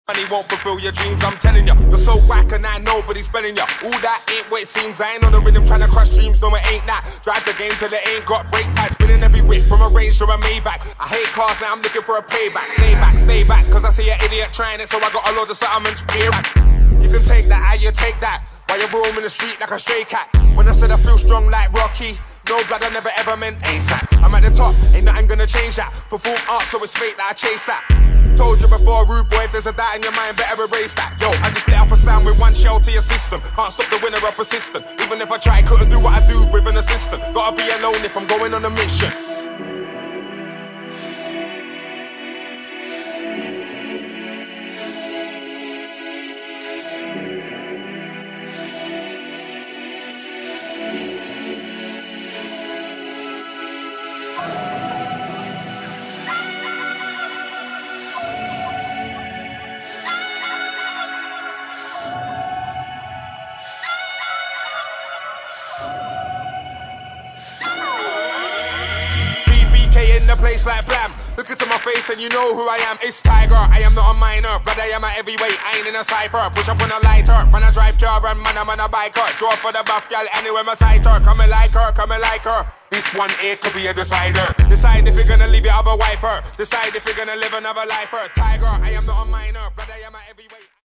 Money won't fulfill your dreams, I'm telling ya. You're so whack and I nobody's spelling ya. All that ain't what it seems. I ain't on the rhythm trying to crush dreams, no it ain't that. Drive the game till it ain't got brake pads. Spinning every whip from a Range to a Maybach. I hate cars, now I'm looking for a payback. Stay back, cause I see an idiot trying it, so I got a load of settlements. You can take that, how you take that. While you're roaming the street like a stray cat. When I said I feel strong like Rocky, no blood, I never ever meant ASAP. I'm at the top, ain't nothing gonna change that. Perform art, so it's fate that I chase that. Told you before, rude boy, if there's a doubt in your mind, better erase that. Yo, I just lit up a sound with one shell to your system. Can't stop the winner of persistent. Even if I try, couldn't do what I do with an assistant. Gotta be alone if I'm going on a mission. In the place like blam. Look into my face and you know who I am. It's Tiger, I am not a minor, but I am a heavyweight, I ain't in a cipher. Push up on a lighter, man I drive car and man I'm on a biker. Draw for the buff gal anywhere my sight her. Come and like her, come and like her. This one here could be a decider. Decide if you're gonna leave your other wife her. Decide if you're gonna live another life her. Tiger, I am not a minor, but I am a heavyweight.